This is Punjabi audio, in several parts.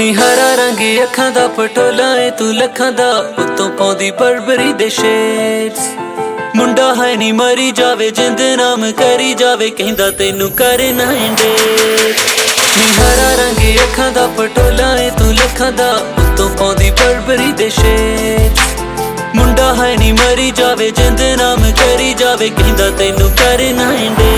ਨੀ ਹਰਾ ਰੰਗ ਅੱਖਾਂ ਦਾ ਪਟੋਲਾ ਏ ਤੂੰ ਲੱਖਾਂ ਦਾ ਉੱਤੋਂ ਪਾਉਂਦੀ ਬਰਬਰੀ ਦੇ ਸ਼ੇਡਸ ਮੁੰਡਾ ਹੈ ਨੀ ਮਰੀ ਜਾਵੇ ਜਿੰਦ ਨਾਮ ਕਰੀ ਜਾਵੇ ਕਹਿੰਦਾ ਤੈਨੂੰ ਕਰੇ ਨਾ ਇੰਡੇ ਨੀ ਹਰਾ ਰੰਗ ਅੱਖਾਂ ਦਾ ਪਟੋਲਾ ਏ ਤੂੰ ਲੱਖਾਂ ਦਾ ਉੱਤੋਂ ਪਾਉਂਦੀ ਬਰਬਰੀ ਦੇ ਸ਼ੇਡਸ ਮੁੰਡਾ ਹੈ ਨੀ ਮਰੀ ਜਾਵੇ ਜਿੰਦ ਨਾਮ ਕਰੀ ਜਾਵੇ ਕਹਿੰਦਾ ਤੈਨੂੰ ਕਰੇ ਨਾ ਇੰਡੇ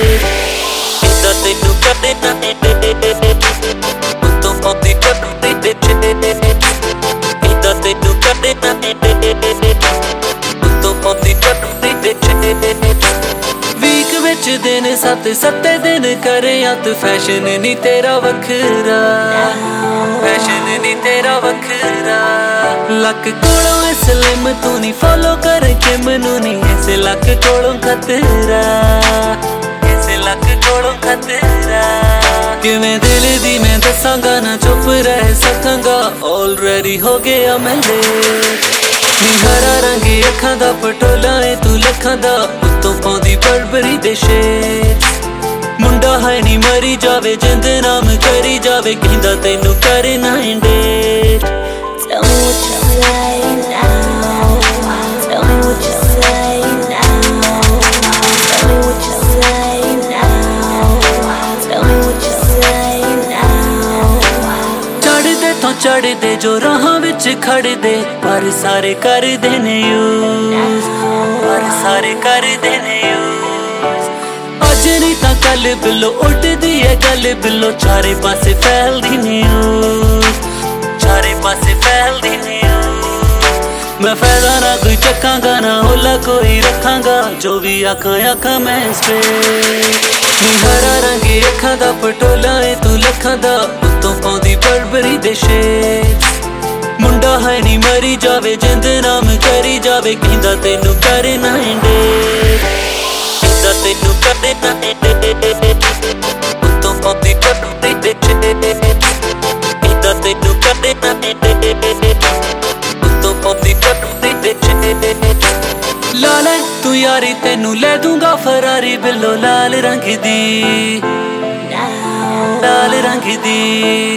ਕਹਿੰਦਾ ਤੈਨੂੰ ਕਰੇ ਨਾ ਇੰਡੇ ਉੱਤੋਂ ਪਾਉਂਦੀ ਬਰਬਰੀ ਦੇ ਸ਼ੇਡਸ ਕਹਿੰਦਾ ਤੈਨੂੰ ਕਰੇ ਨਾ ਇੰਡੇ ਉੱਤੋਂ ਪਾਉਂਦੀ ਬਰਬਰੀ ਦੇ ਸ਼ੇਡਸ ਵੀਕ ਵਿੱਚ ਦਿਨ ਸੱਤੇ ਦਿਨ ਕਰੇ ਅੱਤ ਫੈਸ਼ਨ ਨੀ ਤੇਰਾ ਵੱਖਰਾ ਫੈਸ਼ਨ ਨੀ ਤੇਰਾ ਵੱਖਰਾ ਲੱਕ ਕੋਲੋਂ ਐ ਸਲਿਮ ਤੂੰ ਨੀ ਫੋਲੋ ਕਰ ਕੇ ਮੈਨੂੰ ਨੀ ਐਸੇ ਲੱਕ ਕੋਲੋਂ ਖਤਰਾ ਐਸੇ ਲੱਕ ਕੋਲੋਂ ਖਤਰਾ ਕਿਵੇਂ ਦਿਲ ਦੀ ਮੈਂ ਦੱਸਾਂਗਾ ਨਾ ਚੁੱਪ ਰਹਿ ਸਕਾਂਗਾ ਆਲਰੇਡੀ ਹੋ ਗਿਆ ਮੈਂ ਨੀ ਹਰਾ ਰੰਗ ਅੱਖਾਂ ਦਾ ਪਟੋਲਾ ਏ ਤੂੰ ਲੱਖਾਂ ਦਾ ਉੱਤੋਂ ਪਾਉਂਦੀ ਬਰਬਰੀ ਦੇ ਸ਼ੇਡਸ ਮੁੰਡਾ ਹੈ ਨੀ ਮਰੀ ਜਾਵੇ ਜਿੰਦ ਨਾਮ ਕਰੀ ਜਾਵੇ ਕਹਿੰਦਾ ਤੈਨੂੰ ਕਰੇ ਨਾ ਇੰਡੇ Tell me what you say now. Tell me what you say now. Tell me what you say now. Tell me what you say now. ਚੜਦੇ ਤੋਂ ਚੜਦੇ ਜੋ ਰਾਹਾਂ ਵਿੱਚ ਖੜਦੇ ਪਰ ਸਾਰੇ ਕਰਦੇ ਨੇ ਯੂਜ਼ ਪਰ ਸਾਰੇ ਕਰਦੇ ਨੇ ਯੂਜ਼ ਅੱਜ ਨਹੀਂ ਤਾਂ ਕੱਲ ਬਿੱਲੋ ਉੱਡਦੀ ਏ ਗੱਲ ਬਿੱਲੋ ਚਾਰੇ ਪਾਸੇ ਫੈਲਦੀ ਨਿਊਜ਼ ਚਾਰੇ ਪਾਸੇ ਫੈਲਦੀ ਨਿਊਜ਼ ਮੈਂ ਫਾਇਦਾ ਨਾ ਕੋਈ ਚੱਕਾਂਗਾ ਨਾ ਹੋਲਾ ਕੋਈ ਰੱਖਾਂਗਾ ਜੋ ਵੀ ਆਖਾਂ ਮੈਂ ਸਟ੍ਰੇਟ ਨੀ ਹਰਾ ਰੰਗ ਅੱਖਾਂ ਦਾ ਪਟੋਲਾ ਏ ਤੂੰ ਲੱਖਾਂ ਦਾ ਉੱਤੋਂ ਪਾਉਂਦੀ ਬਰਬਰੀ ਦੇ ਸ਼ੇਡਸ ਮੁੰਡਾ ਹੈ ਨੀ ਮਰੀ ਜਾਵੇ ਜਿੰਦ ਨਾਮ ਕਰੀ ਜਾਵੇ ਕਹਿੰਦਾ ਤੈਨੂੰ ਕਰੇ ਨਾ ਇੰਡੇ ਕਹਿੰਦਾ ਤੈਨੂੰ ਕਰੇ ਨਾ ਇੰਡੇ ਉੱਤੋਂ ਪਾਉਂਦੀ ਬਰਬਰੀ ਦੇ ਸ਼ੇਡਸ ਕਹਿੰਦਾ ਤੈਨੂੰ ਕਰੇ ਨਾ ਇੰਡੇ ਉੱਤੋਂ ਪਾਉਂਦੀ ਬਰਬਰੀ ਦੇ ਸ਼ੇਡਸ ਲਾਲੇ ਤੂੰ ਯਾਰੀ ਤੈਨੂੰ ਲੈ ਦੂੰਗਾ ਫਰਾਰੀ ਬਿੱਲੋ ਲਾਲ ਰੰਗ ਦੀ ਲਾਲ ਰੰਗ ਦੀ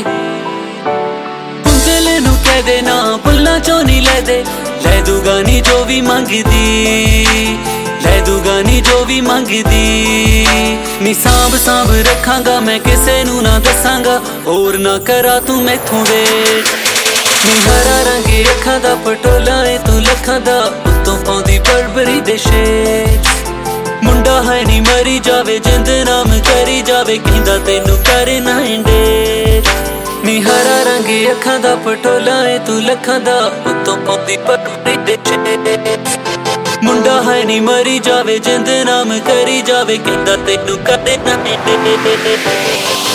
ਦਿਲ ਨੂੰ ਕਹਿ ਦੇ ਨਾ ਬੁੱਲਾਂ ਚੋਂ ਨੀ ਲੈ ਦੂਗਾ ਨੀ ਜੋ ਵੀ ਮੰਗਦੀ ਲੈ ਦੂਗਾ ਨੀ ਜੋ ਵੀ ਮੰਗਦੀ ਨੀ ਸਾਂਭ ਰੱਖਾਂਗਾ ਮੈਂ ਕਿਸੇ ਨੂੰ ਨਾ ਦੱਸਾਂਗਾ ਹੋਰ ਨਾ ਕਰਾ ਤੂੰ ਮੈਥੋਂ ਵੇਟ ਨੀ ਹਰਾ ਰੰਗ ਅੱਖਾਂ ਦਾ ਪਟੋਲਾ ਏ ਤੂੰ ਲੱਖਾਂ ਦਾ ਉੱਤੋਂ ਪਾਉਂਦੀ ਬਰਬਰੀ ਦੇ ਸ਼ੇਡਸ ਮੁੰਡਾ ਹੈ ਨੀ ਮਰੀ ਜਾਵੇ ਜਿੰਦ ਨਾਮ ਕਰੀ ਜਾਵੇ ਕਹਿੰਦਾ ਤੈਨੂੰ ਕਰੇ ਨਾ ਇੰਡੇ ਨੀ ਹਰਾ ਰੰਗ ਅੱਖਾਂ ਦਾ ਪਟੋਲਾ ਏ ਤੂੰ ਲੱਖਾਂ ਦਾ ਉੱਤੋਂ ਪਾਉਂਦੀ ਬਰਬਰੀ ਦੇ ਸ਼ੇਡਸ ਮੁੰਡਾ ਹੈ ਨੀ ਮਰੀ ਜਾਵੇ ਜਿੰਦ ਨਾਮ ਕਰੀ ਜਾਵੇ ਕਹਿੰਦਾ ਤੈਨੂੰ ਕਰੇ ਨਾ ਇੰਡੇ